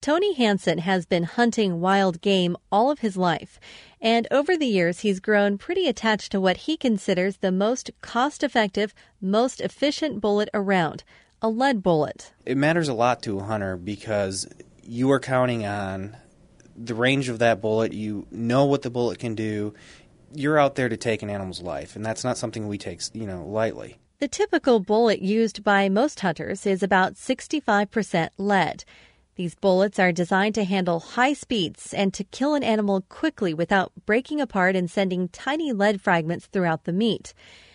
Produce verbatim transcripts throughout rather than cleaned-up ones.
Tony Hansen has been hunting wild game all of his life, and over the years he's grown pretty attached to what he considers the most cost-effective, most efficient bullet around, a lead bullet. It matters a lot to a hunter because you are counting on the range of that bullet. You know what the bullet can do. You're out there to take an animal's life, and that's not something we take, you know, lightly. The typical bullet used by most hunters is about sixty-five percent lead. These bullets are designed to handle high speeds and to kill an animal quickly without breaking apart and sending tiny lead fragments throughout the meat.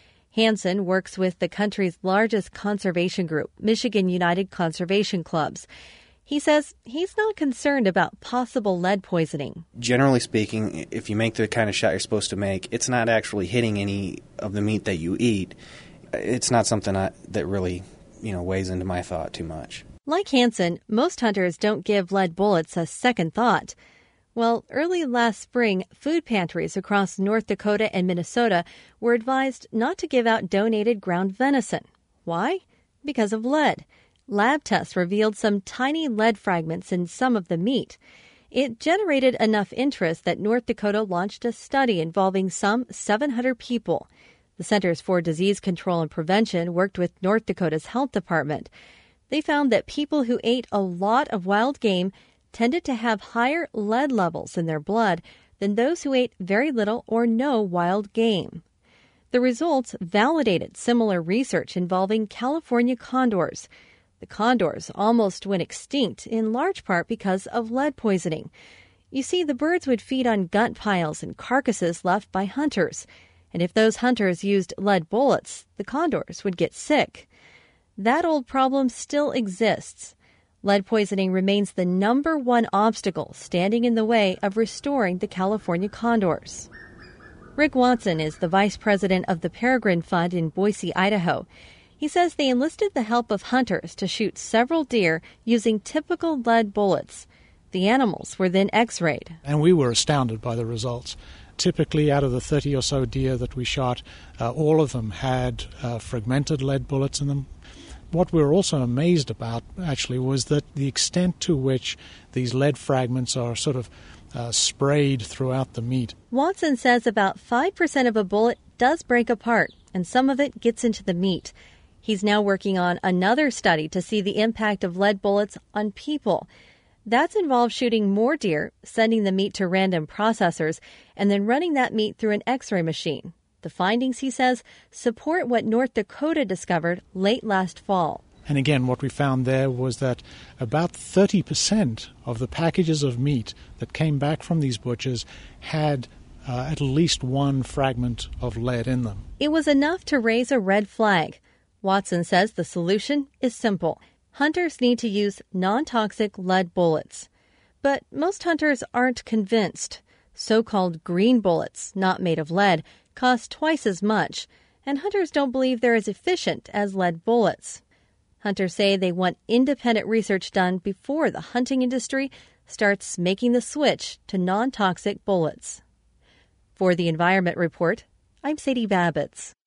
Hansen works with the country's largest conservation group, Michigan United Conservation Clubs. He says he's not concerned about possible lead poisoning. Generally speaking, if you make the kind of shot you're supposed to make, it's not actually hitting any of the meat that you eat. It's not something I, that really, you know, weighs into my thought too much. Like Hansen, most hunters don't give lead bullets a second thought. Well, early last spring, food pantries across North Dakota and Minnesota were advised not to give out donated ground venison. Why? Because of lead. Lab tests revealed some tiny lead fragments in some of the meat. It generated enough interest that North Dakota launched a study involving some seven hundred people. The Centers for Disease Control and Prevention worked with North Dakota's health department. They found that people who ate a lot of wild game tended to have higher lead levels in their blood than those who ate very little or no wild game. The results validated similar research involving California condors. The condors almost went extinct in large part because of lead poisoning. You see, the birds would feed on gut piles and carcasses left by hunters. And if those hunters used lead bullets, the condors would get sick. That old problem still exists. Lead poisoning remains the number one obstacle standing in the way of restoring the California condors. Rick Watson is the vice president of the Peregrine Fund in Boise, Idaho. He says they enlisted the help of hunters to shoot several deer using typical lead bullets. The animals were then x-rayed. And we were astounded by the results. Typically, out of the thirty or so deer that we shot, uh, all of them had uh, fragmented lead bullets in them. What we were also amazed about, actually, was that the extent to which these lead fragments are sort of uh, sprayed throughout the meat. Watson says about five percent of a bullet does break apart, and some of it gets into the meat. He's now working on another study to see the impact of lead bullets on people. That's involved shooting more deer, sending the meat to random processors, and then running that meat through an X-ray machine. The findings, he says, support what North Dakota discovered late last fall. And again, what we found there was that about thirty percent of the packages of meat that came back from these butchers had uh, at least one fragment of lead in them. It was enough to raise a red flag. Watson says the solution is simple. Hunters need to use non-toxic lead bullets. But most hunters aren't convinced. So-called green bullets, not made of lead, cost twice as much, and hunters don't believe they're as efficient as lead bullets. Hunters say they want independent research done before the hunting industry starts making the switch to non-toxic bullets. For the Environment Report, I'm Sadie Babbitts.